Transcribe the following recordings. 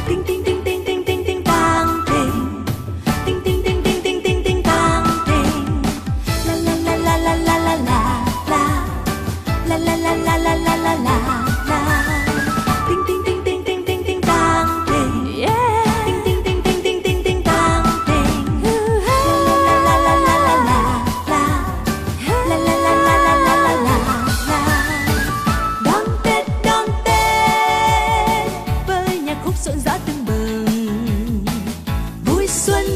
Tinh tinh tinh tinh tinh tinh tinh tang tinh. Tinh tinh tinh tinh tinh tinh tinh tang tinh. La la la la la la la la la. La la la la la la la la la. Tinh tinh tinh tinh tinh tinh tinh tang tinh. Tinh tinh tinh tinh tinh tinh tinh tang tinh. La la la la la la la. La la la la la la la la la. Đón Tết với nhạc khúc rộn rã tưng bừng. Vui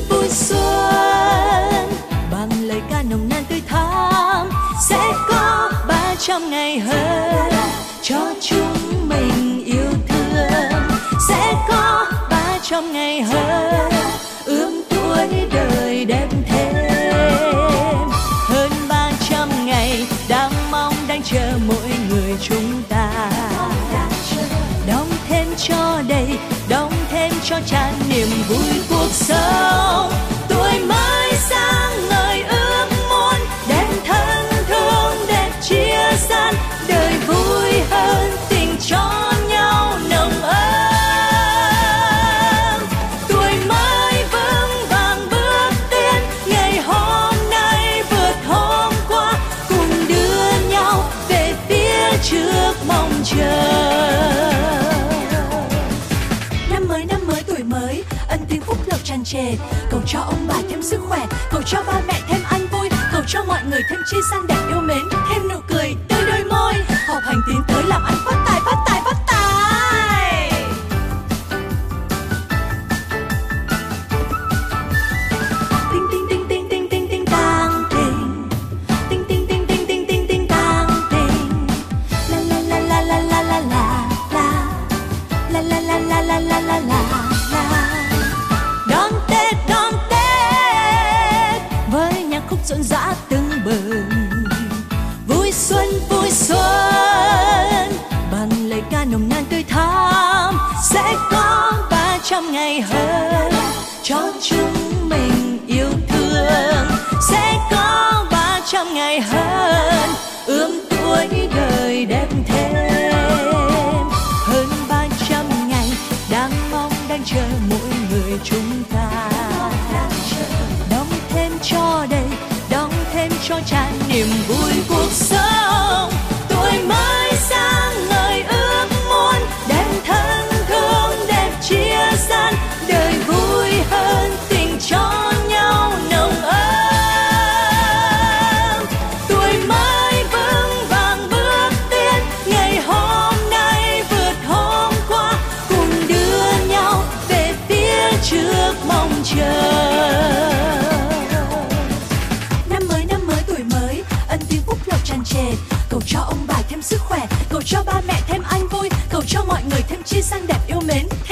xuân bằng lời ca nồng nàn tươi thắm. Sẽ có 300 ngày hơn cho chúng mình yêu thương. Sẽ có 300 ngày hơn ươm tuổi đời đẹp thêm. Hơn 300 ngày đang mong đang chờ mỗi người chúng ta. Đong thêm cho đầy, đong thêm cho tràn niềm vui cuộc sống. Tuổi mới sáng ngời ước muốn đem thân thương đẹp chia san. Đời vui hơn tình cho nhau nồng ấm. Tuổi mới vững vàng bước tiến, ngày hôm nay vượt hôm qua. Cùng đưa nhau về phía trước mong chờ. Năm mới tuổi mới, ân tình phúc lộc tràn trề. Cầu cho ông bà thêm sức khỏe, cầu cho ba mẹ thêm an vui, cầu cho mọi người thêm chi san đẹp yêu mến, thêm nụ cười tươi đôi môi. Học hành tiến tới làm ăn phát tài, phát tài, phát tài. Tinh tinh tinh tinh tinh tinh tinh tang tinh. Tinh tinh tinh tinh tinh tinh tinh tang tinh. La la la la la la la la la. La la la la la la la la la. Đón Tết với nhạc khúc rộn rã tưng bừng. Vui xuân bằng lời ca nồng nàn tươi thắm. Sẽ có 300 ngày hơn cho chúng mình yêu thương. Sẽ có 300 ngày hơn ươm tuổi đời đẹp thêm. Hơn 300 ngày đang mong đang chờ mỗi người chúng ta. Đong thêm cho đầy, đong thêm cho tràn niềm vui cuộc sống. Tuổi mới sáng ngời ước muốn đem thân thương đẹp chia san. Đời vui hơn tình cho nhau nồng ấm. Tuổi mới vững vàng bước tiến, ngày hôm nay vượt hôm qua. Cùng đưa nhau về phía trước mong chờ. Năm mới tuổi mới, ân tiếng phúc lộc tràn trề. Cầu cho ông bà thêm sức khỏe, cầu cho ba mẹ thêm an vui, cầu cho mọi người thêm chi san đẹp yêu mến.